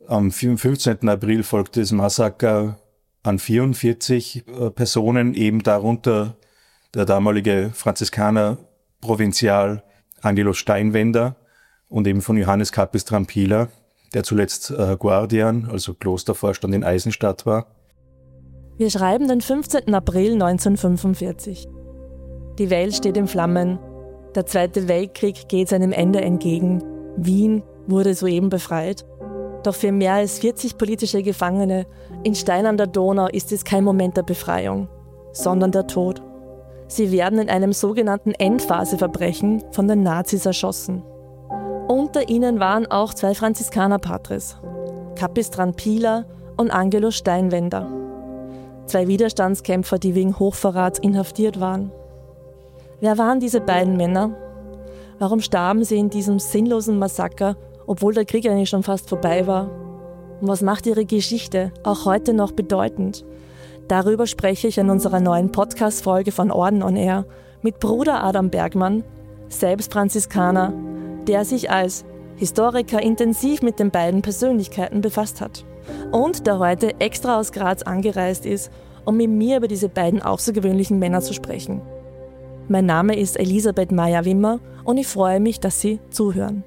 Am 15. April folgte das Massaker an 44 Personen, eben darunter der damalige Franziskaner-Provinzial Angelo Steinwender und eben von Johannes Capistrán-Pila, der zuletzt Guardian, also Klostervorstand in Eisenstadt war. Wir schreiben den 15. April 1945. Die Welt steht in Flammen. Der Zweite Weltkrieg geht seinem Ende entgegen. Wien wurde soeben befreit. Doch für mehr als 40 politische Gefangene in Stein an der Donau ist es kein Moment der Befreiung, sondern der Tod. Sie werden in einem sogenannten Endphaseverbrechen von den Nazis erschossen. Unter ihnen waren auch 2 Franziskaner-Patres, Capistrán-Pila und Angelo Steinwender. 2 Widerstandskämpfer, die wegen Hochverrats inhaftiert waren. Wer waren diese beiden Männer? Warum starben sie in diesem sinnlosen Massaker, obwohl der Krieg eigentlich schon fast vorbei war? Und was macht ihre Geschichte auch heute noch bedeutend? Darüber spreche ich in unserer neuen Podcast-Folge von Orden on Air mit Bruder Adam Bergmann, selbst Franziskaner, der sich als Historiker intensiv mit den beiden Persönlichkeiten befasst hat und der heute extra aus Graz angereist ist, um mit mir über diese beiden außergewöhnlichen Männer zu sprechen. Mein Name ist Elisabeth Meyer-Wimmer und ich freue mich, dass Sie zuhören.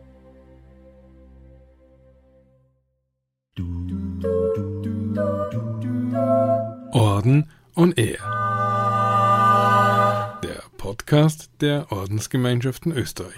Orden on Air. Der Podcast der Ordensgemeinschaften Österreich.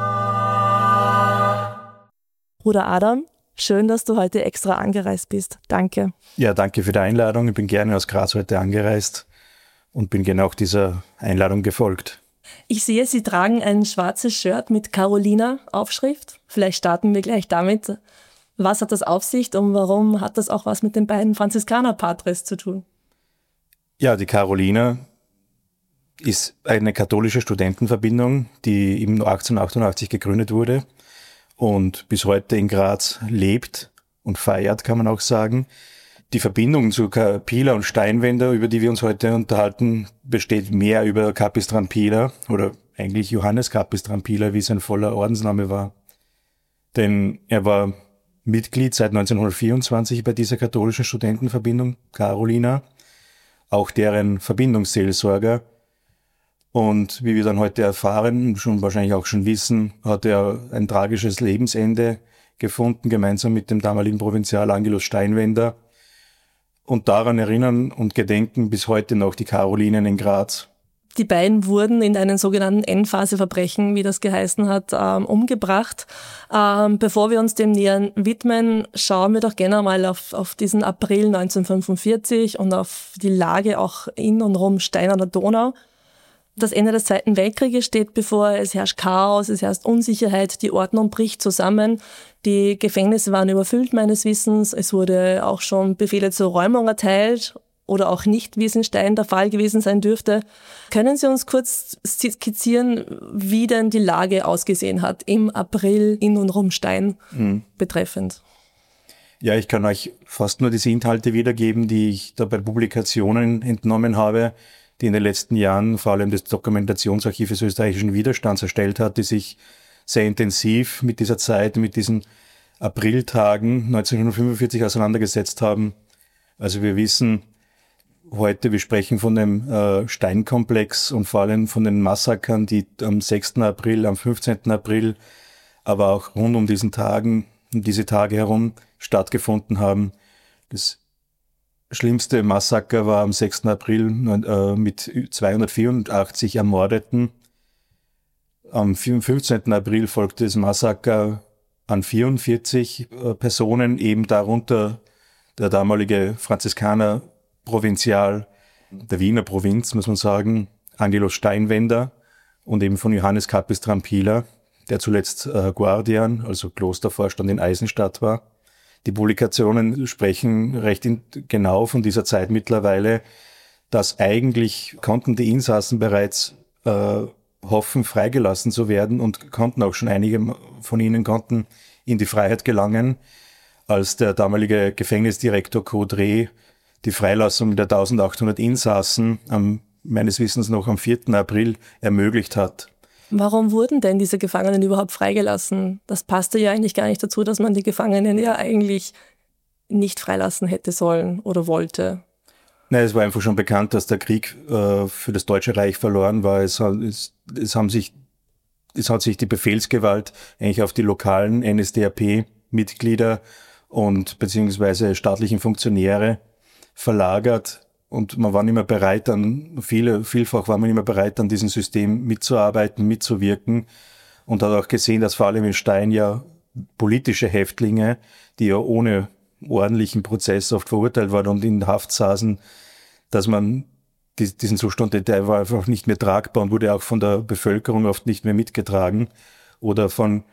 Bruder Adam, schön, dass du heute extra angereist bist. Danke. Ja, danke für die Einladung. Ich bin gerne aus Graz heute angereist und bin genau dieser Einladung gefolgt. Ich sehe, Sie tragen ein schwarzes Shirt mit Carolina-Aufschrift. Vielleicht starten wir gleich damit. Was hat das auf sich und warum hat das auch was mit den beiden Franziskaner-Patres zu tun? Ja, die Carolina ist eine katholische Studentenverbindung, die im 1888 gegründet wurde und bis heute in Graz lebt und feiert, kann man auch sagen. Die Verbindung zu Pila und Steinwender, über die wir uns heute unterhalten, besteht mehr über Capistrán-Pila oder eigentlich Johannes Capistrán-Pila, wie sein voller Ordensname war. Denn er war Mitglied seit 1924 bei dieser katholischen Studentenverbindung Carolina, auch deren Verbindungsseelsorger. Und wie wir dann heute erfahren, schon wahrscheinlich auch schon wissen, hat er ein tragisches Lebensende gefunden, gemeinsam mit dem damaligen Provinzial Angelo Steinwender. Und daran erinnern und gedenken bis heute noch die Carolinen in Graz. Die beiden wurden in einem sogenannten Endphaseverbrechen, wie das geheißen hat, umgebracht. Bevor wir uns dem näher widmen, schauen wir doch gerne mal auf diesen April 1945 und auf die Lage auch in und rum Stein an der Donau. Das Ende des Zweiten Weltkrieges steht bevor, es herrscht Chaos, es herrscht Unsicherheit, die Ordnung bricht zusammen. Die Gefängnisse waren überfüllt meines Wissens, es wurde auch schon Befehle zur Räumung erteilt oder auch nicht, wie es in Stein der Fall gewesen sein dürfte. Können Sie uns kurz skizzieren, wie denn die Lage ausgesehen hat im April in und rum Stein betreffend? Ja, ich kann euch fast nur diese Inhalte wiedergeben, die ich da bei Publikationen entnommen habe, die in den letzten Jahren vor allem das Dokumentationsarchiv des österreichischen Widerstands erstellt hat, die sich sehr intensiv mit dieser Zeit, mit diesen Apriltagen 1945 auseinandergesetzt haben. Also wir wissen heute, wir sprechen von dem Steinkomplex und vor allem von den Massakern, die am 6. April, am 15. April, aber auch rund um diese Tage herum stattgefunden haben. Das schlimmste Massaker war am 6. April mit 284 Ermordeten. Am 15. April folgte das Massaker an 44 Personen, eben darunter der damalige Franziskaner-Provinzial der Wiener Provinz, muss man sagen, Angelo Steinwender und eben von Johannes Capistrán-Pila, der zuletzt Guardian, also Klostervorstand in Eisenstadt war. Die Publikationen sprechen recht genau von dieser Zeit mittlerweile, dass eigentlich konnten die Insassen bereits hoffen, freigelassen zu werden und konnten auch schon einige von ihnen konnten in die Freiheit gelangen, als der damalige Gefängnisdirektor Caudray die Freilassung der 1800 Insassen meines Wissens noch am 4. April ermöglicht hat. Warum wurden denn diese Gefangenen überhaupt freigelassen? Das passte ja eigentlich gar nicht dazu, dass man die Gefangenen ja eigentlich nicht freilassen hätte sollen oder wollte. Nein, es war einfach schon bekannt, dass der Krieg für das Deutsche Reich verloren war. Es hat sich die Befehlsgewalt eigentlich auf die lokalen NSDAP-Mitglieder und beziehungsweise staatlichen Funktionäre verlagert. Und man war nicht mehr bereit, vielfach war man nicht mehr bereit, an diesem System mitzuarbeiten, mitzuwirken. Und hat auch gesehen, dass vor allem in Stein ja politische Häftlinge, die ja ohne ordentlichen Prozess oft verurteilt waren und in Haft saßen, dass man diesen Zustand, der war einfach nicht mehr tragbar und wurde auch von der Bevölkerung oft nicht mehr mitgetragen oder von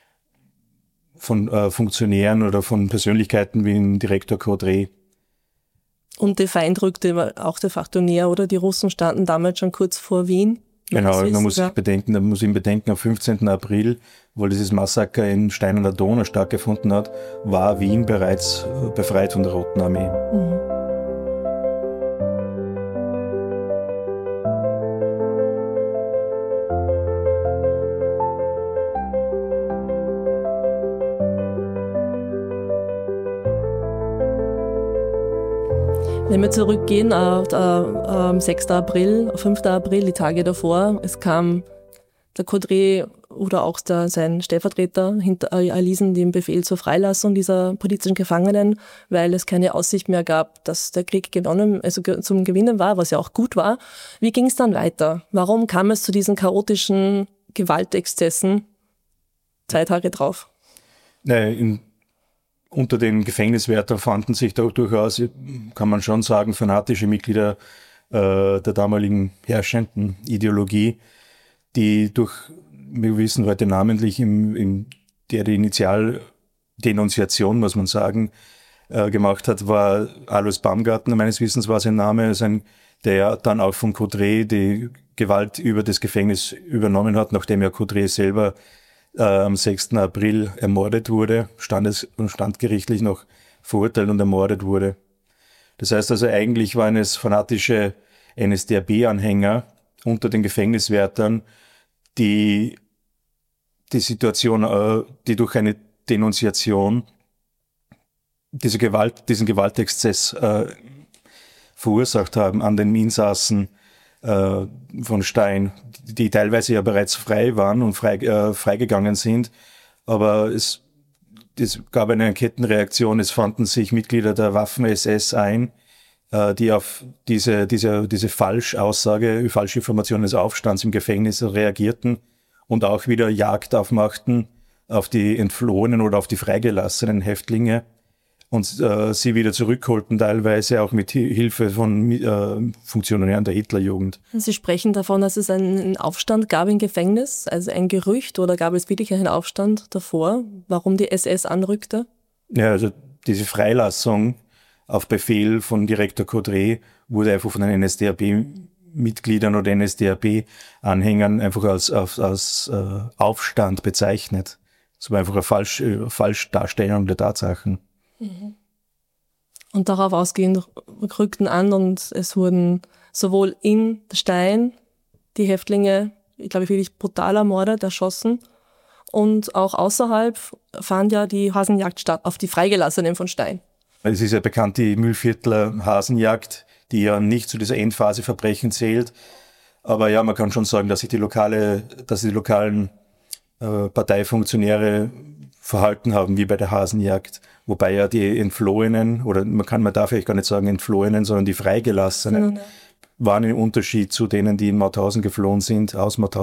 Funktionären oder von Persönlichkeiten wie dem Direktor Caudray. Und der Feind rückte auch de facto näher, oder? Die Russen standen damals schon kurz vor Wien. Genau, man muss bedenken, am 15. April, wo dieses Massaker in Stein an der Donau stattgefunden hat, war Wien bereits befreit von der Roten Armee. Mhm. Wenn wir zurückgehen auf 6. April, 5. April, die Tage davor, es kam der Caudray oder auch sein Stellvertreter erließen den Befehl zur Freilassung dieser politischen Gefangenen, weil es keine Aussicht mehr gab, dass der Krieg zum Gewinnen war, was ja auch gut war. Wie ging es dann weiter? Warum kam es zu diesen chaotischen Gewaltexzessen 2 Tage drauf? Unter den Gefängniswärtern fanden sich da durchaus, kann man schon sagen, fanatische Mitglieder der damaligen herrschenden Ideologie, die wir wissen heute namentlich die Initialdenunziation, muss man sagen, gemacht hat, war Alois Baumgartner, meines Wissens war sein Name, der dann auch von Caudray die Gewalt über das Gefängnis übernommen hat, nachdem ja Caudray selber am 6. April ermordet wurde, standgerichtlich noch verurteilt und ermordet wurde. Das heißt also, eigentlich waren es fanatische NSDAP-Anhänger unter den Gefängniswärtern, die Situation, die durch eine Denunziation diesen Gewaltexzess verursacht haben an den Insassen von Stein, die teilweise ja bereits frei waren und freigegangen sind. Aber es gab eine Kettenreaktion. Es fanden sich Mitglieder der Waffen-SS ein, die auf diese Falschaussage, falsche Informationen des Aufstands im Gefängnis reagierten und auch wieder Jagd aufmachten auf die entflohenen oder auf die freigelassenen Häftlinge und sie wieder zurückholten, teilweise auch mit Hilfe von Funktionären der Hitlerjugend. Sie sprechen davon, dass es einen Aufstand gab im Gefängnis, also ein Gerücht, oder gab es wirklich einen Aufstand davor, warum die SS anrückte? Ja, also diese Freilassung auf Befehl von Direktor Caudray wurde einfach von den NSDAP-Mitgliedern oder NSDAP-Anhängern einfach als Aufstand bezeichnet. Das war einfach eine Falschdarstellung der Tatsachen. Und darauf ausgehend rückten an und es wurden sowohl in Stein die Häftlinge, ich glaube, wirklich brutal ermordet, erschossen, und auch außerhalb fand ja die Hasenjagd statt auf die Freigelassenen von Stein. Es ist ja bekannt, die Mühlviertler Hasenjagd, die ja nicht zu dieser Endphase Verbrechen zählt. Aber ja, man kann schon sagen, dass die lokalen Parteifunktionäre verhalten haben wie bei der Hasenjagd. Wobei ja die Entflohenen, oder man darf eigentlich gar nicht sagen Entflohenen, sondern die Freigelassenen, waren im Unterschied zu denen, die aus Mauthausen geflohen sind,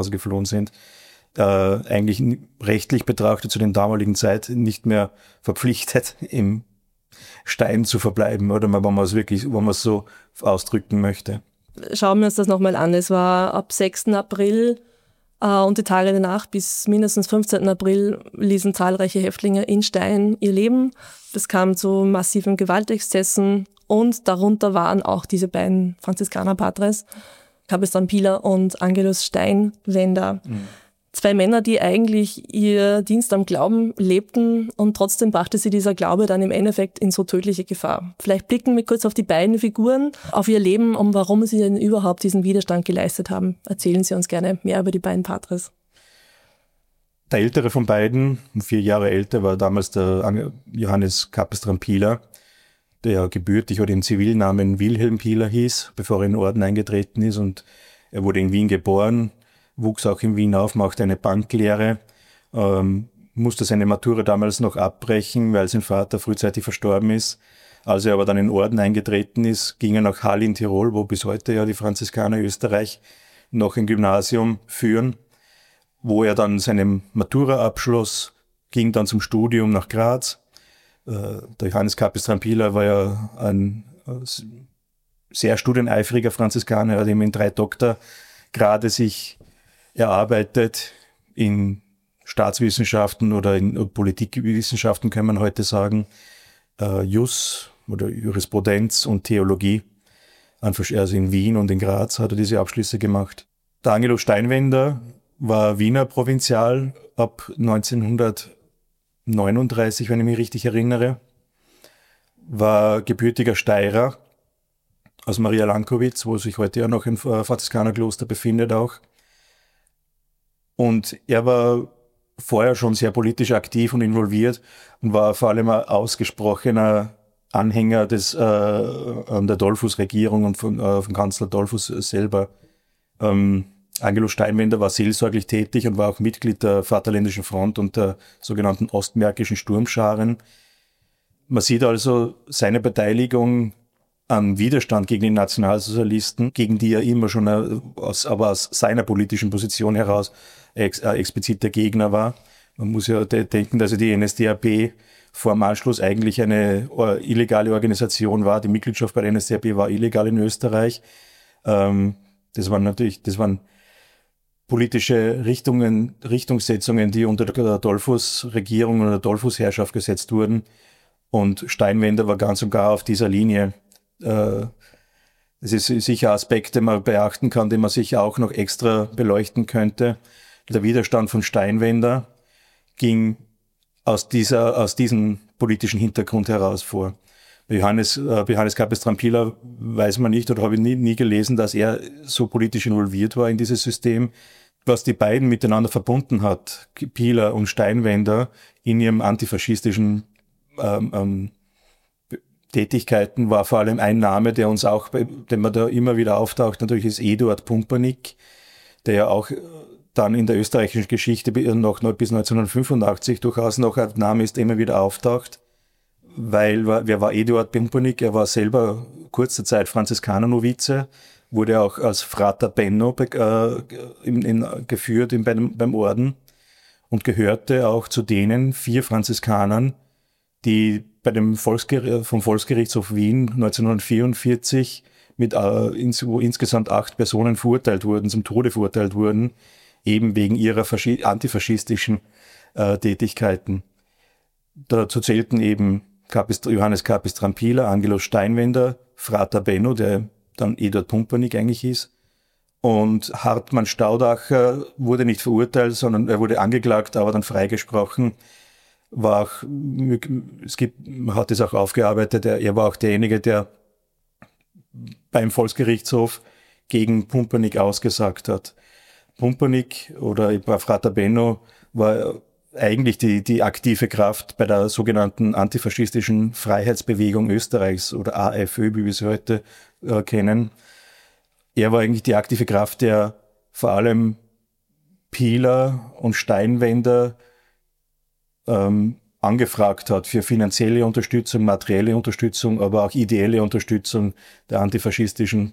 eigentlich rechtlich betrachtet zu den damaligen Zeit nicht mehr verpflichtet, im Stein zu verbleiben, oder wenn man es so ausdrücken möchte. Schauen wir uns das nochmal an. Es war ab 6. April und die Tage danach bis mindestens 15. April ließen zahlreiche Häftlinge in Stein ihr Leben. Es kam zu massiven Gewaltexzessen und darunter waren auch diese beiden Franziskanerpatres, Cabestan Pilar und Angelus Steinwender. Mhm. 2 Männer, die eigentlich ihr Dienst am Glauben lebten, und trotzdem brachte sie dieser Glaube dann im Endeffekt in so tödliche Gefahr. Vielleicht blicken wir kurz auf die beiden Figuren, auf ihr Leben und warum sie denn überhaupt diesen Widerstand geleistet haben. Erzählen Sie uns gerne mehr über die beiden Patres. Der ältere von beiden, 4 Jahre älter, war damals der Johannes Capes-Trampila, der gebürtig oder im Zivilnamen Wilhelm Pieler hieß, bevor er in den Orden eingetreten ist. Und er wurde in Wien geboren, wuchs auch in Wien auf, machte eine Banklehre, musste seine Matura damals noch abbrechen, weil sein Vater frühzeitig verstorben ist. Als er aber dann in den Orden eingetreten ist, ging er nach Hall in Tirol, wo bis heute ja die Franziskaner Österreich noch ein Gymnasium führen, wo er dann seine Matura abschloss, ging dann zum Studium nach Graz. Der Johannes Capes-Trampila war ja ein sehr studieneifriger Franziskaner, er hat eben in 3 Doktorgrade sich erarbeitet, in Staatswissenschaften oder in Politikwissenschaften kann man heute sagen, Jus oder Jurisprudenz und Theologie. Also in Wien und in Graz hat er diese Abschlüsse gemacht. Der Angelo Steinwender war Wiener Provinzial ab 1939, wenn ich mich richtig erinnere, war gebürtiger Steirer aus Maria Lankowitz, wo sich heute ja noch ein Franziskanerkloster befindet auch. Und er war vorher schon sehr politisch aktiv und involviert und war vor allem ein ausgesprochener Anhänger der Dollfuß-Regierung und von Kanzler Dollfuß selber. Angelo Steinwender war seelsorglich tätig und war auch Mitglied der Vaterländischen Front und der sogenannten Ostmärkischen Sturmscharen. Man sieht also seine Beteiligung am Widerstand gegen die Nationalsozialisten, gegen die er immer schon aus seiner politischen Position heraus expliziter Gegner war. Man muss ja denken, dass die NSDAP vor dem Anschluss eigentlich eine illegale Organisation war. Die Mitgliedschaft bei der NSDAP war illegal in Österreich. Das waren politische Richtungssetzungen, die unter der Dollfuß-Regierung oder der Dollfuß-Herrschaft gesetzt wurden. Und Steinwender war ganz und gar auf dieser Linie. Es ist sicher Aspekt, den man beachten kann, den man sicher auch noch extra beleuchten könnte. Der Widerstand von Steinwender ging aus diesem politischen Hintergrund heraus vor. Bei Johannes Capes-Trampila weiß man nicht oder habe ich nie gelesen, dass er so politisch involviert war in dieses System. Was die beiden miteinander verbunden hat, Pieler und Steinwender, in ihrem antifaschistischen Tätigkeiten, war vor allem ein Name, der uns auch, den man da immer wieder auftaucht, natürlich ist Eduard Pumpernicke, der ja auch dann in der österreichischen Geschichte noch bis 1985 durchaus noch ein Name ist, der immer wieder auftaucht. Wer war Eduard Pumpernicke? Er war selber kurze Zeit Franziskaner-Novize, wurde auch als Frater Benno geführt beim Orden und gehörte auch zu denen 4 Franziskanern, die vom Volksgerichtshof Wien 1944 wo insgesamt 8 Personen zum Tode verurteilt wurden, eben wegen ihrer antifaschistischen Tätigkeiten. Dazu zählten eben Johannes Capes-Trampila, Angelo Steinwender, Frater Benno, der dann Eduard Pumpernicke eigentlich hieß. Und Hartmann Staudacher wurde nicht verurteilt, sondern er wurde angeklagt, aber dann freigesprochen. Man hat es auch aufgearbeitet, er war auch derjenige, der beim Volksgerichtshof gegen Pumpernicke ausgesagt hat. Pumpernicke oder Frater Benno war eigentlich die aktive Kraft bei der sogenannten antifaschistischen Freiheitsbewegung Österreichs oder AFÖ, wie wir sie heute kennen. Er war eigentlich die aktive Kraft, der vor allem Pieler und Steinwender angefragt hat für finanzielle Unterstützung, materielle Unterstützung, aber auch ideelle Unterstützung der antifaschistischen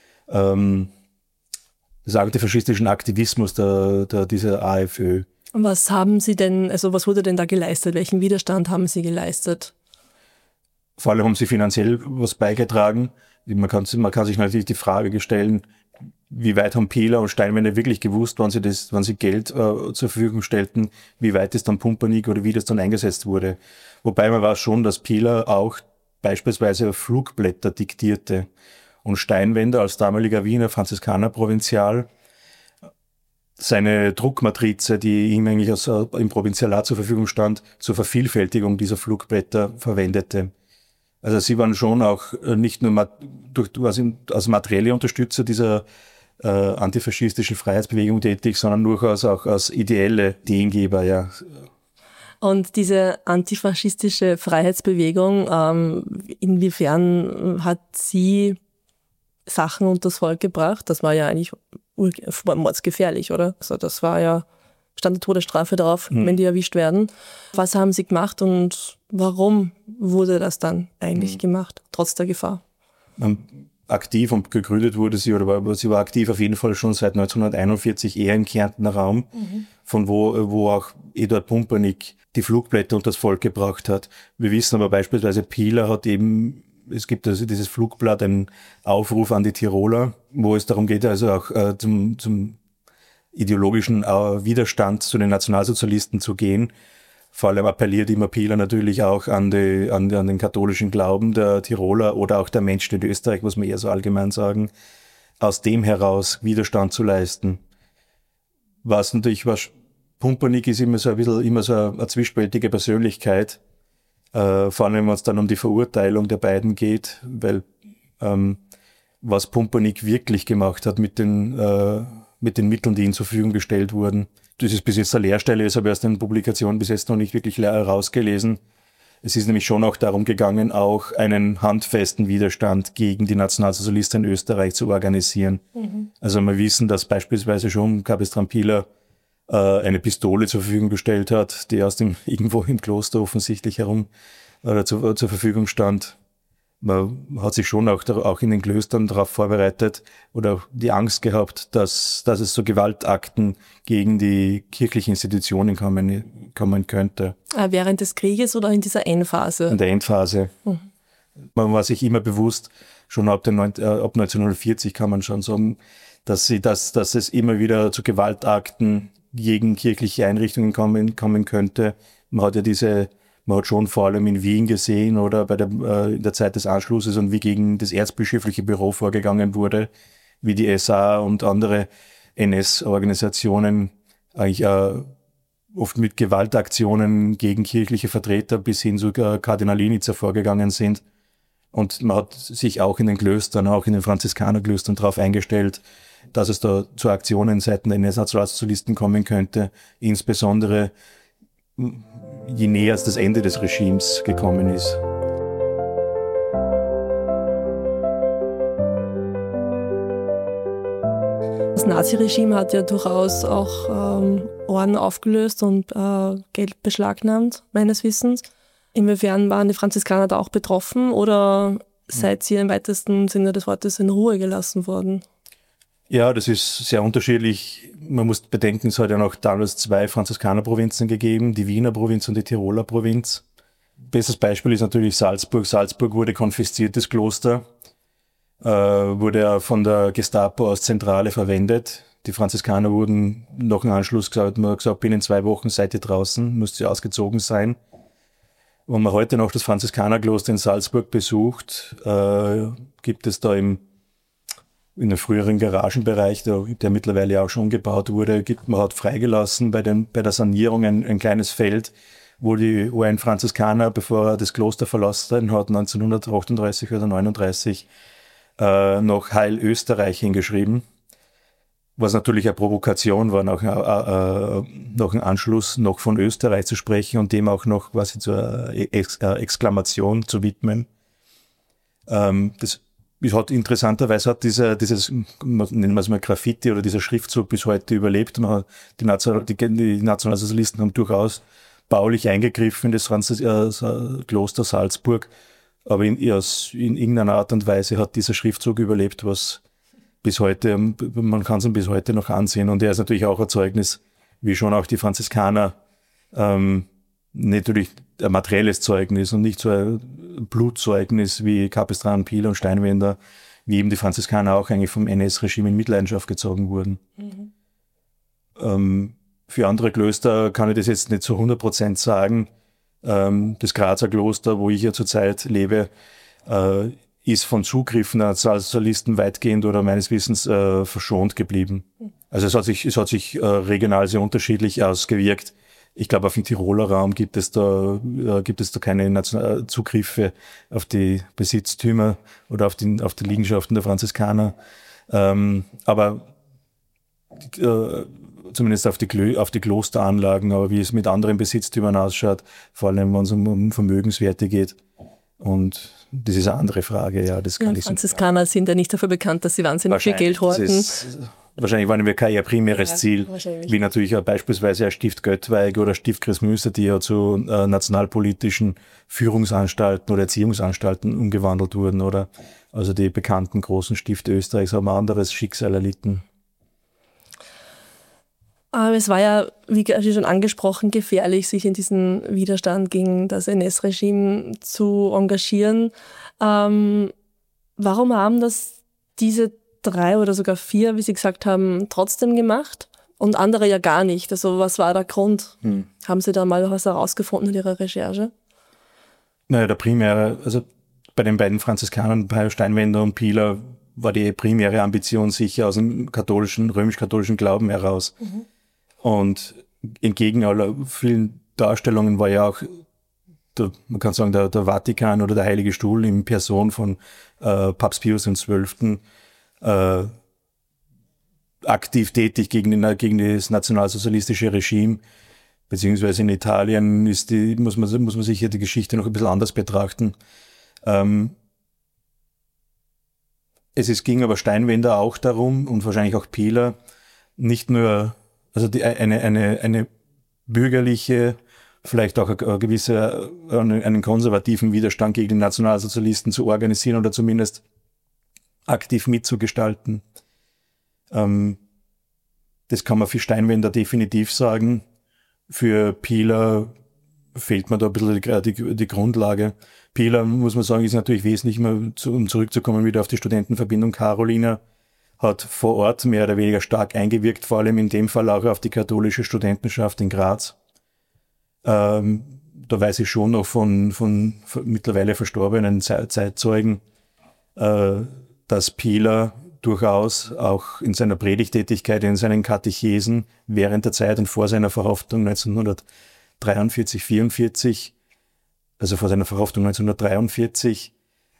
des antifaschistischen Aktivismus dieser AFÖ. Was was wurde denn da geleistet? Welchen Widerstand haben Sie geleistet? Vor allem haben sie finanziell was beigetragen. Man kann sich natürlich die Frage stellen, wie weit haben Pieler und Steinwender wirklich gewusst, wann sie Geld zur Verfügung stellten, wie weit ist dann Pumpernicke oder wie das dann eingesetzt wurde. Wobei man weiß schon, dass Pieler auch beispielsweise Flugblätter diktierte und Steinwender als damaliger Wiener Franziskaner-Provinzial seine Druckmatrize, die ihm eigentlich im Provinzialat zur Verfügung stand, zur Vervielfältigung dieser Flugblätter verwendete. Also sie waren schon auch nicht nur als materielle Unterstützer dieser antifaschistischen Freiheitsbewegung tätig, sondern durchaus auch als ideelle Ideengeber, ja. Und diese antifaschistische Freiheitsbewegung, inwiefern hat sie Sachen unters Volk gebracht? Das war ja eigentlich mordsgefährlich, oder? Also das war ja, stand die Todesstrafe drauf, wenn die erwischt werden. Was haben sie gemacht und warum wurde das dann eigentlich gemacht, trotz der Gefahr? Aktiv und gegründet wurde sie, oder sie war aktiv auf jeden Fall schon seit 1941 eher im Kärntner Raum, von wo auch Eduard Pumpernicke die Flugblätter unter das Volk gebracht hat. Wir wissen aber beispielsweise, Piehler hat eben, es gibt also dieses Flugblatt, einen Aufruf an die Tiroler, wo es darum geht, also auch zum ideologischen Widerstand zu den Nationalsozialisten zu gehen. Vor allem appelliert immer Piehler natürlich auch an den katholischen Glauben der Tiroler oder auch der Menschen in Österreich, muss man eher so allgemein sagen, aus dem heraus Widerstand zu leisten. Was natürlich Pumpernicke ist immer so eine zwiespältige Persönlichkeit, vor allem wenn es dann um die Verurteilung der beiden geht, weil was Pumpernicke wirklich gemacht hat mit den Mitteln, die ihm zur Verfügung gestellt wurden. Das ist bis jetzt eine Leerstelle, das habe ich aus den Publikationen bis jetzt noch nicht wirklich herausgelesen. Es ist nämlich schon auch darum gegangen, auch einen handfesten Widerstand gegen die Nationalsozialisten in Österreich zu organisieren. Also wir wissen, dass beispielsweise schon Cabestran Piehler eine Pistole zur Verfügung gestellt hat, die irgendwo im Kloster offensichtlich zur Verfügung stand. Man hat sich schon auch in den Klöstern darauf vorbereitet oder die Angst gehabt, dass es so Gewaltakten gegen die kirchlichen Institutionen kommen könnte. Während des Krieges oder in dieser Endphase? In der Endphase. Man war sich immer bewusst, schon ab 1940 kann man schon sagen, dass es immer wieder zu Gewaltakten gegen kirchliche Einrichtungen kommen könnte. Man hat schon vor allem in Wien gesehen oder in der Zeit des Anschlusses und wie gegen das erzbischöfliche Büro vorgegangen wurde, wie die SA und andere NS-Organisationen eigentlich oft mit Gewaltaktionen gegen kirchliche Vertreter bis hin zu Kardinalinica vorgegangen sind. Und man hat sich auch in den Klöstern, auch in den Franziskanerklöstern darauf eingestellt, dass es da zu Aktionen seitens der NS-Nationalsozialisten kommen könnte, insbesondere je näher es das Ende des Regimes gekommen ist. Das Naziregime hat ja durchaus auch Orden aufgelöst und Geld beschlagnahmt, meines Wissens. Inwiefern waren die Franziskaner da auch betroffen oder seid ihr im weitesten Sinne des Wortes in Ruhe gelassen worden? Ja, das ist sehr unterschiedlich. Man muss bedenken, es hat ja noch damals 2 Franziskanerprovinzen gegeben, die Wiener Provinz und die Tiroler Provinz. Bestes Beispiel ist natürlich Salzburg. Salzburg wurde konfisziert, das Kloster, wurde ja von der Gestapo als Zentrale verwendet. Die Franziskaner wurden nach dem Anschluss gesagt, binnen 2 Wochen seid ihr draußen, müsst ihr ausgezogen sein. Wenn man heute noch das Franziskanerkloster in Salzburg besucht, gibt es da in einem früheren Garagenbereich, der mittlerweile auch schon umgebaut wurde, man hat freigelassen bei der Sanierung ein kleines Feld, wo ein Franziskaner, bevor er das Kloster verlassen hat, 1938 oder 1939, noch Heil Österreich hingeschrieben. Was natürlich eine Provokation war, nach einem Anschluss noch von Österreich zu sprechen und dem auch noch quasi zur Exklamation zu widmen. Interessanterweise hat dieses, nennen wir es mal Graffiti oder dieser Schriftzug bis heute überlebt. Die Nationalsozialisten haben durchaus baulich eingegriffen in das Kloster Salzburg, aber in irgendeiner Art und Weise hat dieser Schriftzug überlebt, was bis heute, man kann es ihm bis heute noch ansehen, und er ist natürlich auch ein Zeugnis, wie schon auch die Franziskaner, natürlich ein materielles Zeugnis und nicht so ein Blutzeugnis wie Cabestran, Piehler und Steinwender, wie eben die Franziskaner auch eigentlich vom NS-Regime in Mitleidenschaft gezogen wurden. Für andere Klöster kann ich das jetzt nicht zu 100% sagen. Das Grazer Kloster, wo ich ja zurzeit lebe, ist von Zugriffen der Nationalsozialisten weitgehend oder meines Wissens verschont geblieben. Also es hat sich regional sehr unterschiedlich ausgewirkt. Ich glaube, auf dem Tiroler Raum gibt es da keine Zugriffe auf die Besitztümer oder auf die Liegenschaften der Franziskaner. Aber zumindest auf die Klosteranlagen, aber wie es mit anderen Besitztümern ausschaut, vor allem wenn es um Vermögenswerte geht. Und das ist eine andere Frage, ja. Das kann ich Franziskaner sind ja nicht dafür bekannt, dass sie wahnsinnig viel Geld horten. Wahrscheinlich waren wir kein eher primäres Ziel, wie natürlich auch beispielsweise ein Stift Göttweig oder Stift Christmünster, die ja zu nationalpolitischen Führungsanstalten oder Erziehungsanstalten umgewandelt wurden, oder? Also die bekannten großen Stifte Österreichs haben ein anderes Schicksal erlitten. Aber es war ja, wie schon angesprochen, gefährlich, sich in diesen Widerstand gegen das NS-Regime zu engagieren. Warum haben das diese 3 oder sogar 4, wie Sie gesagt haben, trotzdem gemacht und andere ja gar nicht? Also was war der Grund? Haben Sie da mal was herausgefunden in Ihrer Recherche? Naja, der primäre, also bei den beiden Franziskanern, bei Steinwender und Piehler, war die primäre Ambition sicher aus dem römisch-katholischen Glauben heraus. Und entgegen aller vielen Darstellungen war ja auch, man kann sagen, der Vatikan oder der Heilige Stuhl in Person von Papst Pius XII. Aktiv tätig gegen das nationalsozialistische Regime, beziehungsweise in Italien muss man sich hier die Geschichte noch ein bisschen anders betrachten. Ging aber Steinwender auch darum und wahrscheinlich auch Piehler, nicht nur, also eine bürgerliche, vielleicht auch einen konservativen Widerstand gegen die Nationalsozialisten zu organisieren oder zumindest aktiv mitzugestalten. Das kann man für Steinwender definitiv sagen. Für Piehler fehlt mir da ein bisschen die Grundlage. Piehler, muss man sagen, ist natürlich wesentlich, um zurückzukommen wieder auf die Studentenverbindung Carolina, hat vor Ort mehr oder weniger stark eingewirkt, vor allem in dem Fall auch auf die katholische Studentenschaft in Graz. Da weiß ich schon noch von mittlerweile verstorbenen Zeitzeugen, dass Piehler durchaus auch in seiner Predigtätigkeit, in seinen Katechesen während der Zeit und vor seiner Verhaftung 1943, 44, also vor seiner Verhaftung 1943,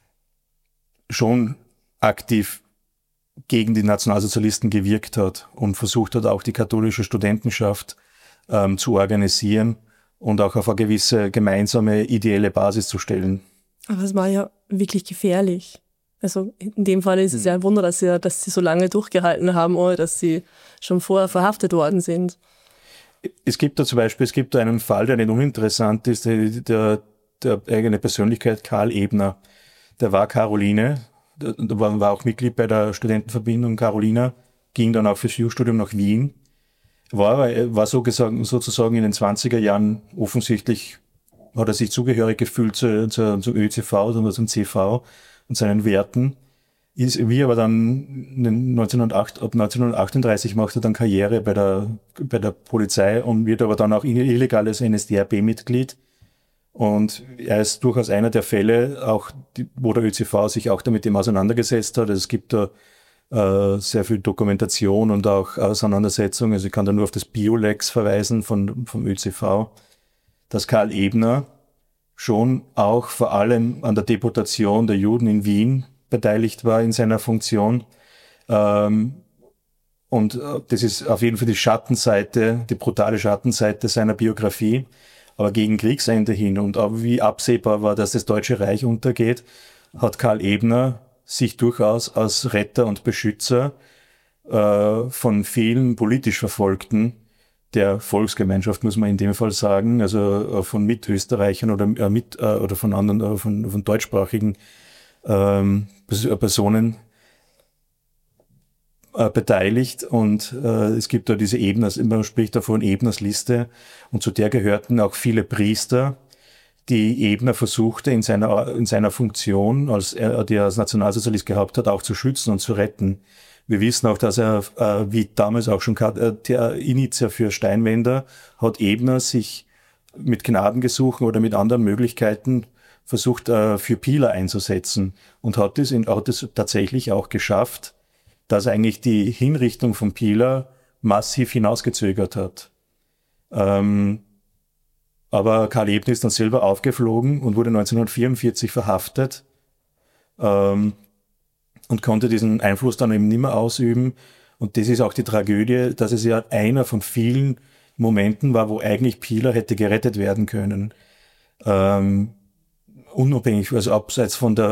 schon aktiv gegen die Nationalsozialisten gewirkt hat und versucht hat, auch die katholische Studentenschaft zu organisieren und auch auf eine gewisse gemeinsame ideelle Basis zu stellen. Aber es war ja wirklich gefährlich. Also in dem Fall ist es ja ein Wunder, dass sie so lange durchgehalten haben, oder dass sie schon vorher verhaftet worden sind. Es gibt da einen Fall, der nicht uninteressant ist, der eigene Persönlichkeit, Karl Ebner. Der war Caroline, der war auch Mitglied bei der Studentenverbindung Carolina, ging dann auch fürs Jurastudium nach Wien, war sozusagen in den 20er Jahren offensichtlich, hat er sich zugehörig gefühlt zum ÖCV oder zum CV und seinen Werten. Wie aber dann ab 1938 macht er dann Karriere bei der Polizei und wird aber dann auch illegales NSDAP-Mitglied. Und er ist durchaus einer der Fälle, auch wo der ÖCV sich auch damit auseinandergesetzt hat. Also es gibt da sehr viel Dokumentation und auch Auseinandersetzung. Also ich kann da nur auf das Biolex verweisen vom ÖCV, dass Karl Ebner schon auch vor allem an der Deportation der Juden in Wien beteiligt war in seiner Funktion. Und das ist auf jeden Fall die brutale Schattenseite seiner Biografie. Aber gegen Kriegsende hin und wie absehbar war, dass das Deutsche Reich untergeht, hat Karl Ebner sich durchaus als Retter und Beschützer von vielen politisch Verfolgten der Volksgemeinschaft, muss man in dem Fall sagen, also von Mitösterreichern oder von anderen, von deutschsprachigen Personen beteiligt. Und es gibt da diese man spricht da von Ebners Liste, und zu der gehörten auch viele Priester, die Ebner versuchte in seiner Funktion, die er als Nationalsozialist gehabt hat, auch zu schützen und zu retten. Wir wissen auch, dass er, wie damals auch schon der Initiator für Steinwender, hat Ebner sich mit Gnadengesuchen oder mit anderen Möglichkeiten versucht, für Piehler einzusetzen, und hat es tatsächlich auch geschafft, dass eigentlich die Hinrichtung von Piehler massiv hinausgezögert hat. Aber Karl Ebner ist dann selber aufgeflogen und wurde 1944 verhaftet. und konnte diesen Einfluss dann eben nicht mehr ausüben. Und das ist auch die Tragödie, dass es ja einer von vielen Momenten war, wo eigentlich Pilar hätte gerettet werden können. Unabhängig, also abseits von der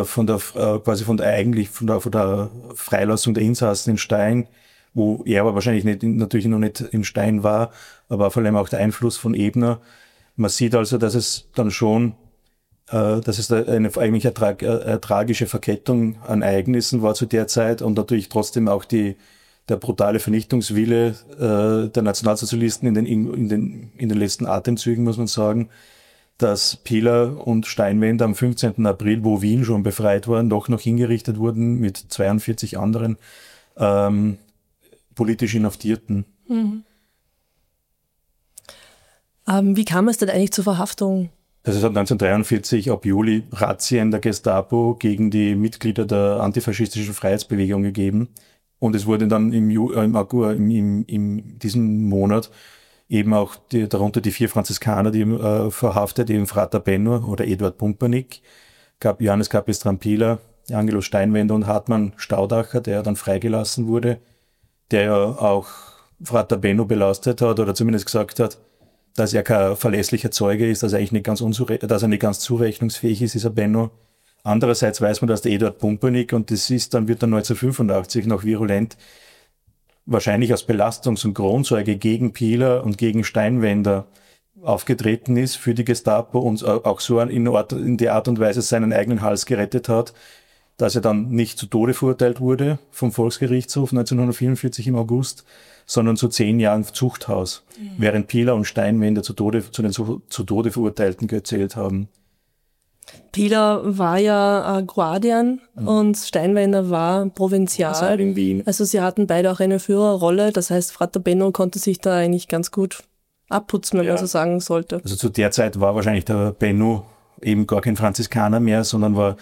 Freilassung der Insassen in Stein, wo er aber wahrscheinlich natürlich noch nicht in Stein war, aber vor allem auch der Einfluss von Ebner. Man sieht also, dass es dann schon, dass es eine tragische Verkettung an Ereignissen war zu der Zeit und natürlich trotzdem auch der brutale Vernichtungswille der Nationalsozialisten in den letzten Atemzügen, muss man sagen, dass Pilar und Steinwender am 15. April, wo Wien schon befreit war, doch noch hingerichtet wurden mit 42 anderen politisch Inhaftierten. Mhm. Wie kam es denn eigentlich zur Verhaftung? Also es hat 1943 ab Juli Razzien der Gestapo gegen die Mitglieder der antifaschistischen Freiheitsbewegung gegeben. Und es wurde dann in diesem Monat eben auch darunter die 4 Franziskaner, die verhaftet, eben Frater Benno oder Eduard Pumpernicke, Johannes Capistrampila, Angelo Steinwender und Hartmann Staudacher, der dann freigelassen wurde, der ja auch Frater Benno belastet hat oder zumindest gesagt hat, dass er kein verlässlicher Zeuge ist, dass er eigentlich nicht ganz zurechnungsfähig ist, dieser Benno. Andererseits weiß man, dass der Eduard Pumpernicke, und das wird dann 1985 noch virulent, wahrscheinlich als Belastungs- und Kronzeuge gegen Pilar und gegen Steinwender aufgetreten ist für die Gestapo und auch so in der Art und Weise seinen eigenen Hals gerettet hat, dass er dann nicht zu Tode verurteilt wurde vom Volksgerichtshof 1944 im August, sondern zu 10 Jahren Zuchthaus, während Pilar und Steinwender zu Tode Verurteilten gezählt haben. Pilar war ja Guardian und Steinwender war Provinzial. Also in Wien. Also sie hatten beide auch eine Führerrolle. Das heißt, Frater Benno konnte sich da eigentlich ganz gut abputzen, wenn man so sagen sollte. Also zu der Zeit war wahrscheinlich der Benno eben gar kein Franziskaner mehr, sondern war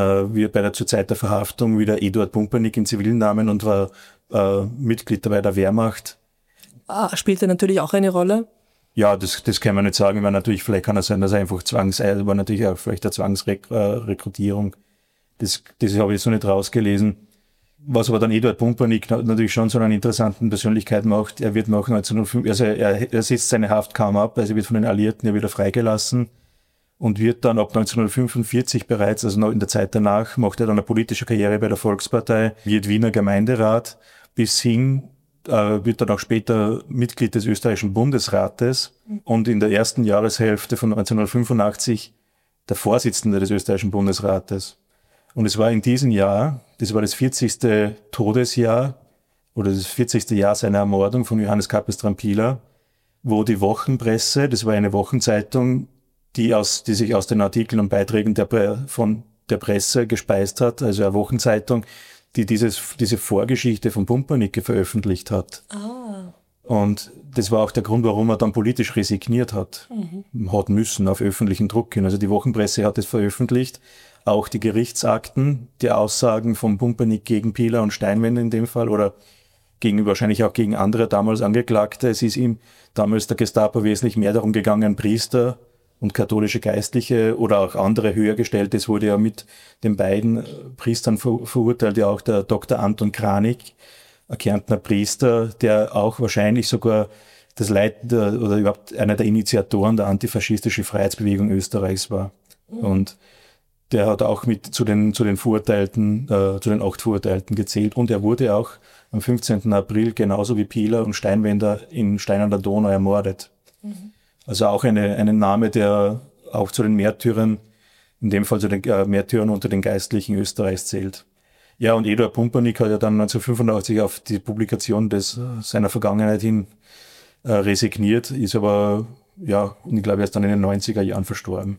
zur Zeit der Verhaftung wieder Eduard Pumpernicke im zivilen Namen und war Mitglied bei der Wehrmacht. Spielte natürlich auch eine Rolle. Ja, das kann man nicht sagen. Ich meine, natürlich, vielleicht kann es sein, dass er einfach war natürlich auch vielleicht eine Zwangsrekrutierung. Das habe ich jetzt noch nicht rausgelesen. Was aber dann Eduard Pumpernicke natürlich schon so eine interessante Persönlichkeit macht. Er wird nach 1905, also er sitzt seine Haft kaum ab, also er wird von den Alliierten ja wieder freigelassen und wird dann ab 1945 bereits, also noch in der Zeit danach, macht er dann eine politische Karriere bei der Volkspartei, wird Wiener Gemeinderat, bis hin wird dann auch später Mitglied des österreichischen Bundesrates und in der ersten Jahreshälfte von 1985 der Vorsitzende des österreichischen Bundesrates. Und es war in diesem Jahr, das war das 40. Todesjahr oder das 40. Jahr seiner Ermordung von Johannes Capistrampila, wo die Wochenpresse, das war eine Wochenzeitung, die sich aus den Artikeln und Beiträgen von der Presse gespeist hat, also eine Wochenzeitung, die diese Vorgeschichte von Pumpernicke veröffentlicht hat. Und das war auch der Grund, warum er dann politisch resigniert hat. Hat müssen auf öffentlichen Druck hin. Also die Wochenpresse hat es veröffentlicht, auch die Gerichtsakten, die Aussagen von Pumpernicke gegen Pilar und Steinwender in dem Fall oder wahrscheinlich auch gegen andere damals Angeklagte. Es ist ihm damals der Gestapo wesentlich mehr darum gegangen, Priester und katholische Geistliche oder auch andere Höhergestellte. Es wurde ja mit den beiden Priestern verurteilt, ja auch der Dr. Anton Kranig, ein Kärntner Priester, der auch wahrscheinlich sogar das Leiter oder überhaupt einer der Initiatoren der antifaschistischen Freiheitsbewegung Österreichs war. Und der hat auch zu den Verurteilten, zu den 8 Verurteilten gezählt. Und er wurde auch am 15. April genauso wie Pilar und Steinwender in Stein an der Donau ermordet. Also auch einen Name, der auch zu den Märtyrern, in dem Fall zu den Märtyrern unter den Geistlichen Österreichs zählt. Ja, und Eduard Pumpernicke hat ja dann 1985 auf die Publikation seiner Vergangenheit hin resigniert, ist aber, ja, ich glaube, erst dann in den 90er Jahren verstorben.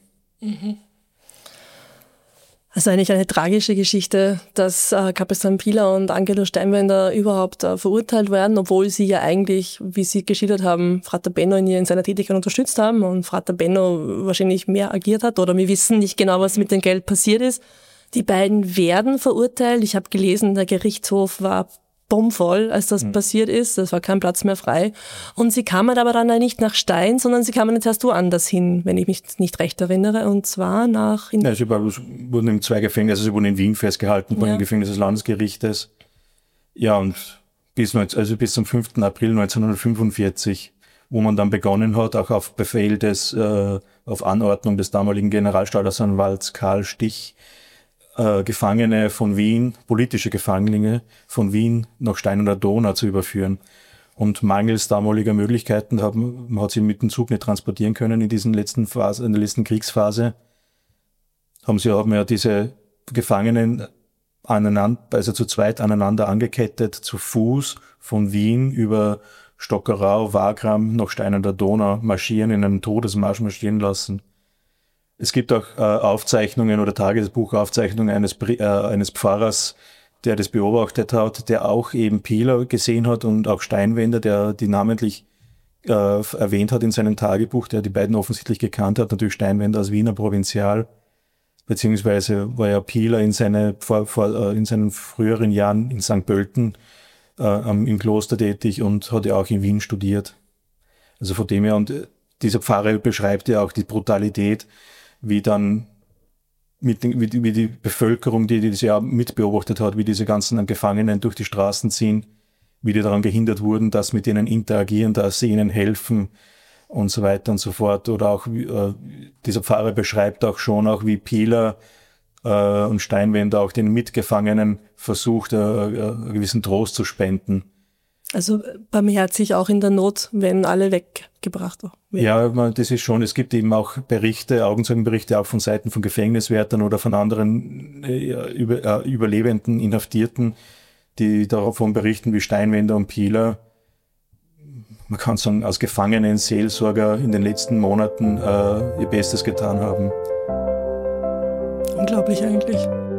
Also eigentlich eine tragische Geschichte, dass Capistrampila und Angelo Steinwender überhaupt verurteilt werden, obwohl sie ja eigentlich, wie Sie geschildert haben, Frater Benno in seiner Tätigkeit unterstützt haben und Frater Benno wahrscheinlich mehr agiert hat oder wir wissen nicht genau, was mit dem Geld passiert ist. Die beiden werden verurteilt. Ich habe gelesen, der Gerichtshof war bummvoll, als das passiert ist. Es war kein Platz mehr frei. Und sie kamen aber dann nicht nach Stein, sondern sie kamen jetzt erst woanders hin, wenn ich mich nicht recht erinnere. Und zwar nach... Ja, sie wurden in 2 Gefängnisse, also sie wurden in Wien festgehalten von dem Gefängnis des Landesgerichtes. Ja, und bis zum 5. April 1945, wo man dann begonnen hat, auch auf Befehl auf Anordnung des damaligen Generalstaatsanwalts Karl Stich, Gefangene von Wien, politische Gefangene von Wien nach Stein an der Donau zu überführen. Und mangels damaliger Möglichkeiten man hat sie mit dem Zug nicht transportieren können in der letzten Kriegsphase. Haben ja diese Gefangenen zu zweit aneinander angekettet, zu Fuß von Wien über Stockerau, Wagram nach Stein an der Donau marschieren, in einem Todesmarsch marschieren lassen. Es gibt auch Aufzeichnungen oder Tagesbuchaufzeichnungen eines Pfarrers, der das beobachtet hat, der auch eben Piehler gesehen hat und auch Steinwender, der die namentlich erwähnt hat in seinem Tagebuch, der die beiden offensichtlich gekannt hat, natürlich Steinwender als Wiener Provinzial, beziehungsweise war ja Piehler in seinen früheren Jahren in St. Pölten im Kloster tätig und hat ja auch in Wien studiert. Also von dem her, und dieser Pfarrer beschreibt ja auch die Brutalität, wie dann wie die Bevölkerung, die das ja mitbeobachtet hat, wie diese ganzen Gefangenen durch die Straßen ziehen, wie die daran gehindert wurden, dass mit ihnen interagieren, dass sie ihnen helfen und so weiter und so fort. Oder auch dieser Pfarrer beschreibt auch wie Piehler und Steinwender auch den Mitgefangenen versucht, einen gewissen Trost zu spenden. Also barmherzig auch in der Not, wenn alle weggebracht werden. Ja, das ist schon, es gibt eben auch Augenzeugenberichte auch von Seiten von Gefängniswärtern oder von anderen Überlebenden, Inhaftierten, die davon berichten, wie Steinwender und Piehler, man kann sagen, als Gefangenen Seelsorger in den letzten Monaten ihr Bestes getan haben. Unglaublich eigentlich.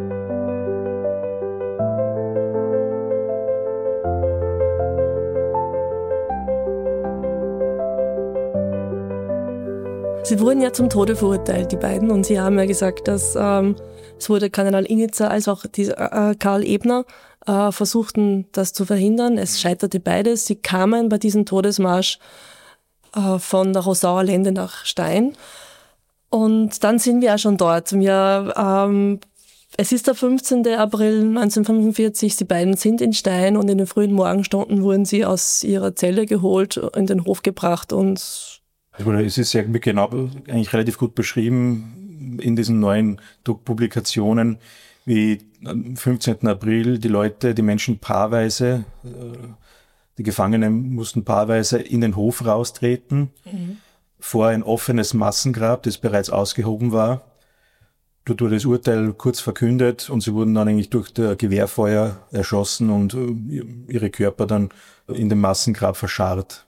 Sie wurden ja zum Tode verurteilt, die beiden, und Sie haben ja gesagt, dass es wurde Kardinal Innitzer als auch Karl Ebner versuchten, das zu verhindern. Es scheiterte beides. Sie kamen bei diesem Todesmarsch von der Rosauer Lände nach Stein. Und dann sind wir ja schon dort. Es ist der 15. April 1945, sie beiden sind in Stein und in den frühen Morgenstunden wurden sie aus ihrer Zelle geholt, in den Hof gebracht und... Es ist ja genau, eigentlich relativ gut beschrieben in diesen neuen Publikationen, wie am 15. April die Menschen paarweise, die Gefangenen mussten paarweise in den Hof raustreten, vor ein offenes Massengrab, das bereits ausgehoben war. Dort wurde das Urteil kurz verkündet und sie wurden dann eigentlich durch das Gewehrfeuer erschossen und ihre Körper dann in dem Massengrab verscharrt.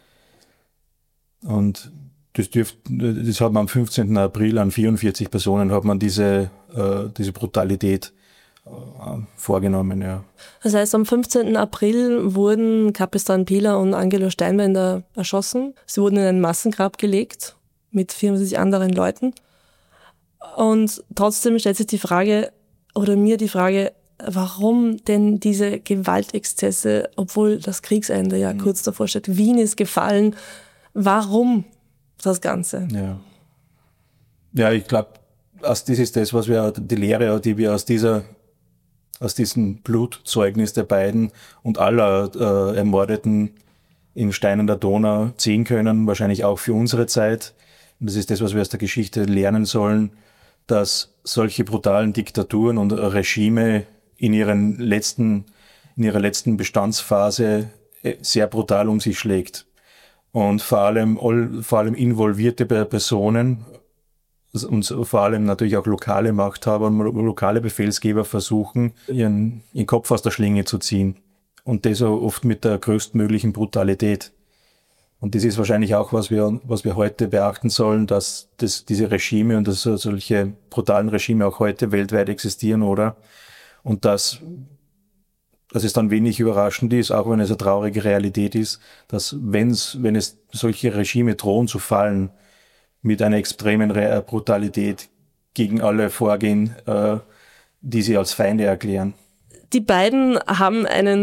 Und das hat man am 15. April an 44 Personen hat man diese Brutalität vorgenommen, ja. Das heißt, am 15. April wurden Kapitän Piehler und Angelo Steinwender erschossen. Sie wurden in ein Massengrab gelegt mit 74 anderen Leuten. Und trotzdem stellt sich die Frage, warum denn diese Gewaltexzesse, obwohl das Kriegsende ja kurz davor steht. Wien ist gefallen. Warum das Ganze? Ja, ich glaube, das ist das, was wir, die Lehre, die wir aus diesem Blutzeugnis der beiden und aller Ermordeten in Stein an der Donau ziehen können, wahrscheinlich auch für unsere Zeit. Und das ist das, was wir aus der Geschichte lernen sollen, dass solche brutalen Diktaturen und Regime in ihrer letzten Bestandsphase sehr brutal um sich schlägt. Und vor allem involvierte Personen und vor allem natürlich auch lokale Machthaber und lokale Befehlsgeber versuchen, ihren Kopf aus der Schlinge zu ziehen. Und das auch oft mit der größtmöglichen Brutalität. Und das ist wahrscheinlich auch, was wir heute beachten sollen, dass diese Regime und solche brutalen Regime auch heute weltweit existieren, oder? Und dass es dann wenig überraschend ist, auch wenn es eine traurige Realität ist, dass wenn es solche Regime drohen zu fallen, mit einer extremen Brutalität gegen alle vorgehen, die sie als Feinde erklären. Die beiden haben einen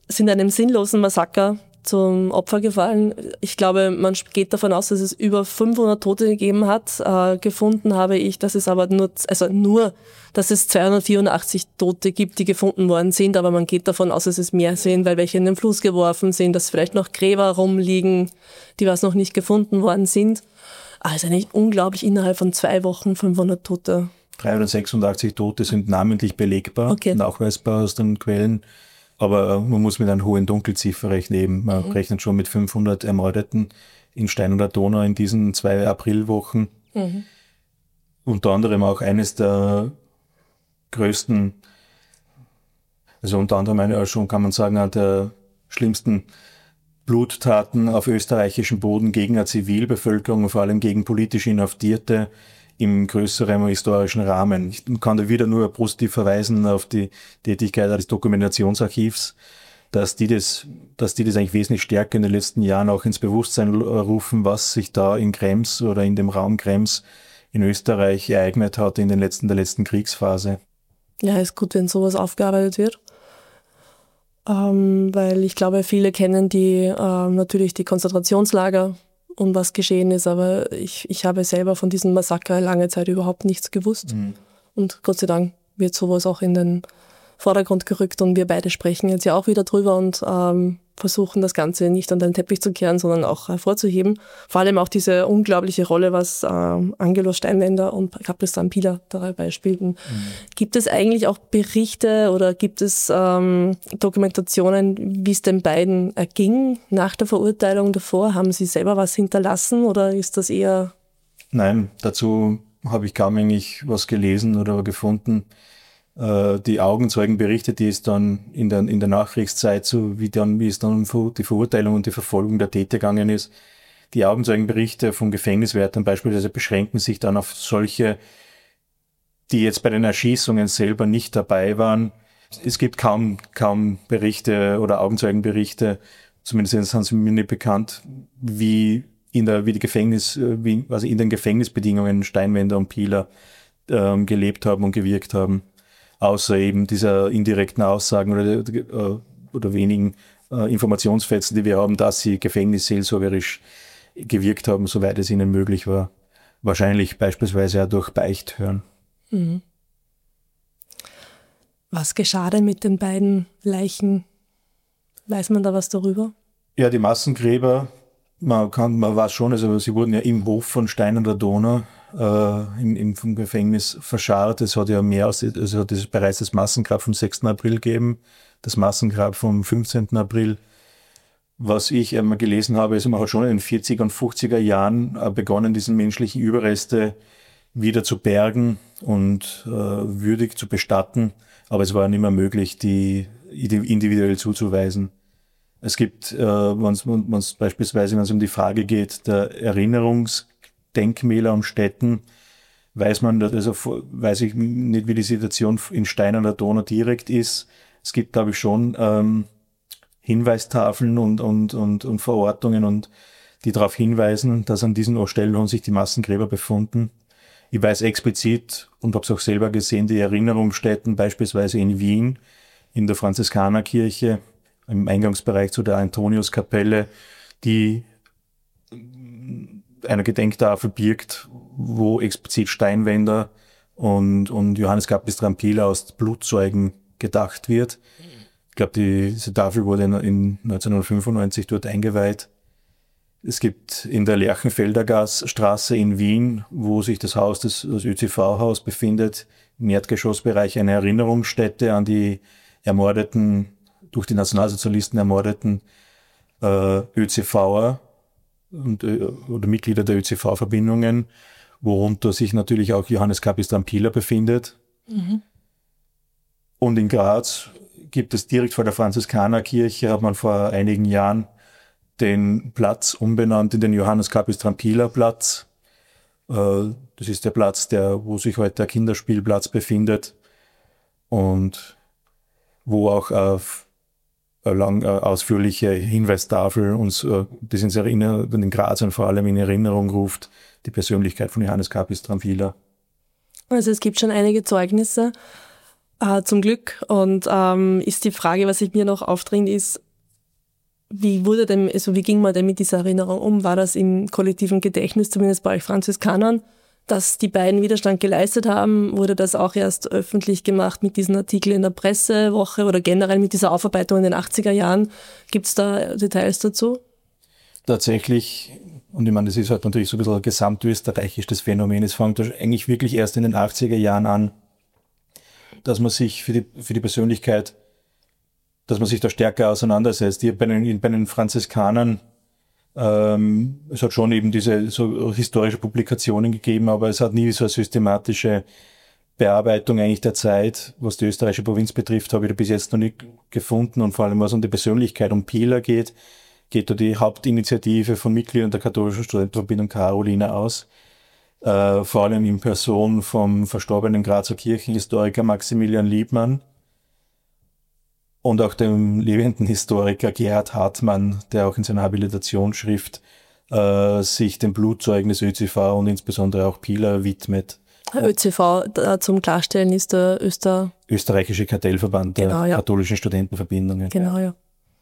sind einem sinnlosen Massaker zum Opfer gefallen. Ich glaube, man geht davon aus, dass es über 500 Tote gegeben hat. Gefunden habe ich, dass es aber dass es 284 Tote gibt, die gefunden worden sind, aber man geht davon aus, dass es mehr sind, weil welche in den Fluss geworfen sind, dass vielleicht noch Gräber rumliegen, die was noch nicht gefunden worden sind. Also eigentlich unglaublich, innerhalb von 2 Wochen 500 Tote. 386 Tote sind namentlich belegbar, okay, nachweisbar aus den Quellen. Aber man muss mit einer hohen Dunkelziffer rechnen. Eben. Man rechnet schon mit 500 Ermordeten in Stein und der Donau in diesen 2 Aprilwochen. Unter anderem auch eines der größten, also unter anderem schon kann man sagen, einer der schlimmsten Bluttaten auf österreichischem Boden gegen eine Zivilbevölkerung und vor allem gegen politisch Inhaftierte im größeren historischen Rahmen. Ich kann da wieder nur positiv verweisen auf die Tätigkeit des Dokumentationsarchivs, dass die das eigentlich wesentlich stärker in den letzten Jahren auch ins Bewusstsein rufen, was sich da in Krems oder in dem Raum Krems in Österreich ereignet hat in der letzten Kriegsphase. Ja, ist gut, wenn sowas aufgearbeitet wird. Weil ich glaube, viele kennen natürlich die Konzentrationslager und was geschehen ist, aber ich habe selber von diesem Massaker lange Zeit überhaupt nichts gewusst. Und Gott sei Dank wird sowas auch in den Vordergrund gerückt und wir beide sprechen jetzt ja auch wieder drüber und versuchen das Ganze nicht an den Teppich zu kehren, sondern auch hervorzuheben. Vor allem auch diese unglaubliche Rolle, was Angelo Steinwender und Kapitän Pieler dabei spielten. Gibt es eigentlich auch Berichte oder gibt es Dokumentationen, wie es den beiden erging nach der Verurteilung davor? Haben sie selber was hinterlassen oder ist das eher... Nein, dazu habe ich kaum eigentlich was gelesen oder gefunden. Die Augenzeugenberichte, die es dann in der Nachkriegszeit, so wie es dann um die Verurteilung und die Verfolgung der Täter gegangen ist, die Augenzeugenberichte von Gefängniswärtern beispielsweise beschränken sich dann auf solche, die jetzt bei den Erschießungen selber nicht dabei waren. Es gibt kaum Berichte oder Augenzeugenberichte, zumindest sind sie mir nicht bekannt, wie in den Gefängnisbedingungen Steinwender und Pieler gelebt haben und gewirkt haben. Außer eben dieser indirekten Aussagen oder wenigen Informationsfetzen, die wir haben, dass sie gefängnisseelsorgerisch gewirkt haben, soweit es ihnen möglich war. Wahrscheinlich beispielsweise auch durch Beichthören. Was geschah denn mit den beiden Leichen? Weiß man da was darüber? Ja, die Massengräber, man weiß schon, also sie wurden ja im Hof von Stein an der Donau vom Gefängnis verscharrt. Es hat ja bereits das Massengrab vom 6. April gegeben, das Massengrab vom 15. April. Was ich einmal gelesen habe, ist, man hat schon in den 40er und 50er Jahren begonnen, diese menschlichen Überreste wieder zu bergen und würdig zu bestatten. Aber es war nicht mehr möglich, die individuell zuzuweisen. Es gibt, wenn es beispielsweise um die Frage geht, der Erinnerungsdenkmäler und Stätten, weiß ich nicht, wie die Situation in Stein an der Donau direkt ist. Es gibt, glaube ich, schon Hinweistafeln und Verortungen, und die darauf hinweisen, dass an diesen Stellen haben sich die Massengräber befunden. Ich weiß explizit und habe es auch selber gesehen, die Erinnerungsstätten beispielsweise in Wien, in der Franziskanerkirche, im Eingangsbereich zu der Antoniuskapelle, die eine Gedenktafel birgt, wo explizit Steinwender und Johannes Kapitän Pieler als Blutzeugen gedacht wird. Ich glaube, diese Tafel wurde in 1995 dort eingeweiht. Es gibt in der Lerchenfelder Straße in Wien, wo sich das ÖCV-Haus befindet, im Erdgeschossbereich eine Erinnerungsstätte an die durch die Nationalsozialisten ermordeten ÖCVer oder Mitglieder der ÖCV-Verbindungen, worunter sich natürlich auch Johannes Kapitän Pieler befindet. Und in Graz gibt es direkt vor der Franziskanerkirche, hat man vor einigen Jahren den Platz umbenannt in den Johannes Kapitän Pieler Platz. Das ist der Platz, wo sich heute der Kinderspielplatz befindet und wo auch ausführliche Hinweistafel uns das in Graz und vor allem in Erinnerung ruft, die Persönlichkeit von Johannes Kapitän Pieler. Also es gibt schon einige Zeugnisse. Zum Glück. Und ist die Frage, was sich mir noch aufdringt, ist, wie ging man denn mit dieser Erinnerung um? War das im kollektiven Gedächtnis, zumindest bei euch Franziskanern, dass die beiden Widerstand geleistet haben? Wurde das auch erst öffentlich gemacht mit diesen Artikeln in der Pressewoche oder generell mit dieser Aufarbeitung in den 80er Jahren? Gibt es da Details dazu? Tatsächlich, und ich meine, das ist halt natürlich so ein bisschen ein gesamtösterreichisches Phänomen. Es fängt eigentlich wirklich erst in den 80er Jahren an, dass man sich für die Persönlichkeit, dass man sich da stärker auseinandersetzt. Bei den Franziskanern, es hat schon eben diese so historische Publikationen gegeben, aber es hat nie so eine systematische Bearbeitung eigentlich der Zeit, was die österreichische Provinz betrifft, habe ich da bis jetzt noch nicht gefunden. Und vor allem, was um die Persönlichkeit, um Pieler geht da die Hauptinitiative von Mitgliedern der katholischen Studentenverbindung Carolina aus. Vor allem in Person vom verstorbenen Grazer Kirchenhistoriker Maximilian Liebmann und auch dem lebenden Historiker Gerhard Hartmann, der auch in seiner Habilitationsschrift sich dem Blutzeugnis ÖCV und insbesondere auch Pieler widmet. ÖCV, zum Klarstellen, ist der österreichische Kartellverband der katholischen Studentenverbindungen. Genau, ja.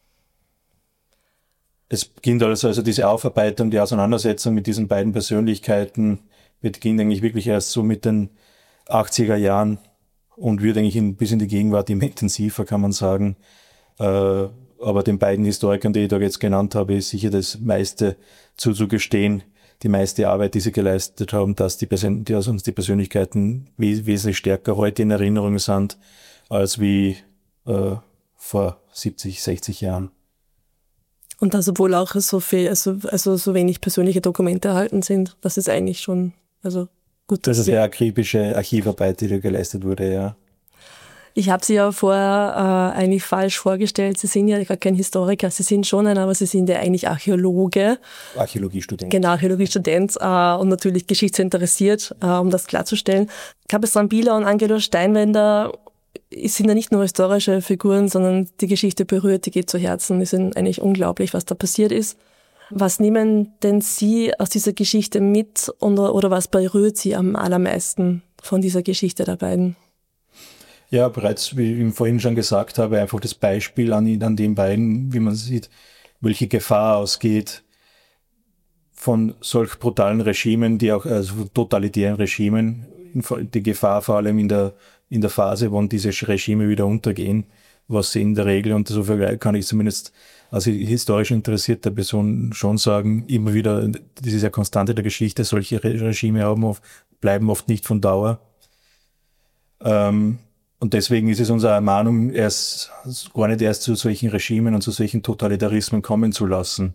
Es beginnt also diese Aufarbeitung, die Auseinandersetzung mit diesen beiden Persönlichkeiten beginnt eigentlich wirklich erst so mit den 80er Jahren und wird eigentlich bis in die Gegenwart immer intensiver, kann man sagen. Aber den beiden Historikern, die ich da jetzt genannt habe, ist sicher das meiste zuzugestehen, die meiste Arbeit, die sie geleistet haben, dass die Persönlichkeiten wesentlich stärker heute in Erinnerung sind, als wie vor 70, 60 Jahren. Und dass obwohl auch so wenig persönliche Dokumente erhalten sind, das ist eigentlich schon, gut. Das ist eine akribische Archivarbeit, die da geleistet wurde, ja. Ich habe Sie ja vorher eigentlich falsch vorgestellt. Sie sind ja gar kein Historiker, Sie sind schon einer, aber Sie sind ja eigentlich Archäologe. Archäologiestudent. Genau, Archäologiestudent und natürlich geschichtsinteressiert, um das klarzustellen. Kapestran Bieler und Angelo Steinwender sind ja nicht nur historische Figuren, sondern die Geschichte berührt, die geht zu Herzen. Es ist eigentlich unglaublich, was da passiert ist. Was nehmen denn Sie aus dieser Geschichte mit oder was berührt Sie am allermeisten von dieser Geschichte der beiden? Ja, bereits, wie ich vorhin schon gesagt habe, einfach das Beispiel an den beiden, wie man sieht, welche Gefahr ausgeht von solch brutalen Regimen, also totalitären Regimen, die Gefahr vor allem in der Phase, wann diese Regime wieder untergehen, was sie in der Regel, und so kann ich zumindest als historisch interessierte Person schon sagen, immer wieder, das ist ja Konstante der Geschichte, solche Regime bleiben oft nicht von Dauer. Und deswegen ist es unsere Ermahnung, gar nicht erst zu solchen Regimen und zu solchen Totalitarismen kommen zu lassen,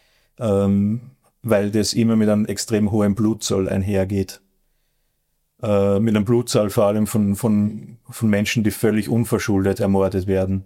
weil das immer mit einem extrem hohen Blutzoll einhergeht. Mit einem Blutzahl vor allem von Menschen, die völlig unverschuldet ermordet werden,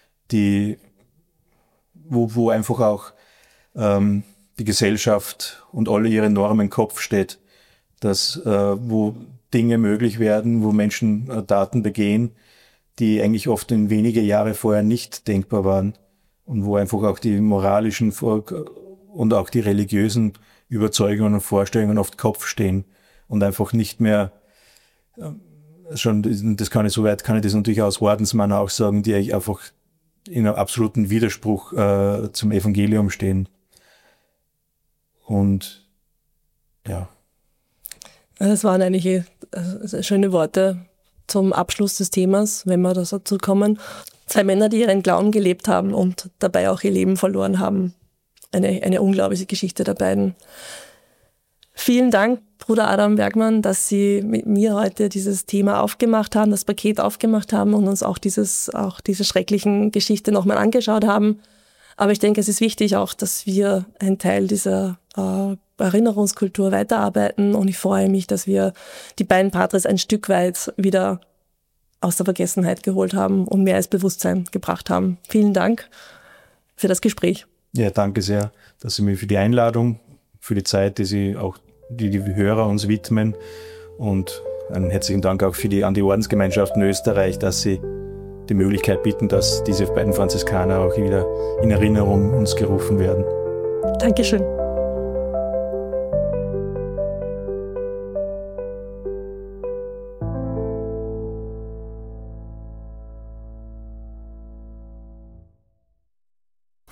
wo einfach auch die Gesellschaft und alle ihre Normen Kopf steht, wo Dinge möglich werden, wo Menschen Taten begehen, die eigentlich oft in wenige Jahre vorher nicht denkbar waren und wo einfach auch die moralischen und auch die religiösen Überzeugungen und Vorstellungen oft Kopf stehen und einfach nicht mehr kann ich das natürlich aus Ordensmann auch sagen, die eigentlich einfach in einem absoluten Widerspruch zum Evangelium stehen. Und ja. Das waren eigentlich schöne Worte zum Abschluss des Themas, wenn wir dazu kommen. 2 Männer, die ihren Glauben gelebt haben und dabei auch ihr Leben verloren haben. Eine unglaubliche Geschichte der beiden. Vielen Dank, Bruder Adam Bergmann, dass Sie mit mir heute dieses Thema aufgemacht haben, das Paket aufgemacht haben und uns auch diese schrecklichen Geschichte nochmal angeschaut haben. Aber ich denke, es ist wichtig auch, dass wir einen Teil dieser Erinnerungskultur weiterarbeiten und ich freue mich, dass wir die beiden Patres ein Stück weit wieder aus der Vergessenheit geholt haben und mehr ins Bewusstsein gebracht haben. Vielen Dank für das Gespräch. Ja, danke sehr, dass Sie mir für die Einladung, für die Zeit, die Hörer uns widmen und einen herzlichen Dank auch an die Ordensgemeinschaften Österreich, dass sie die Möglichkeit bieten, dass diese beiden Franziskaner auch wieder in Erinnerung uns gerufen werden. Dankeschön.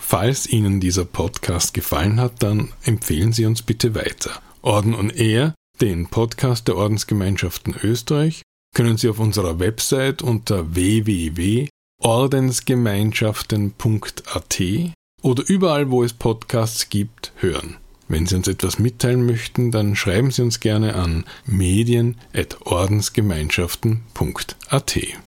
Falls Ihnen dieser Podcast gefallen hat, dann empfehlen Sie uns bitte weiter. Orden on Air, den Podcast der Ordensgemeinschaften Österreich, können Sie auf unserer Website unter www.ordensgemeinschaften.at oder überall, wo es Podcasts gibt, hören. Wenn Sie uns etwas mitteilen möchten, dann schreiben Sie uns gerne an medien@ordensgemeinschaften.at.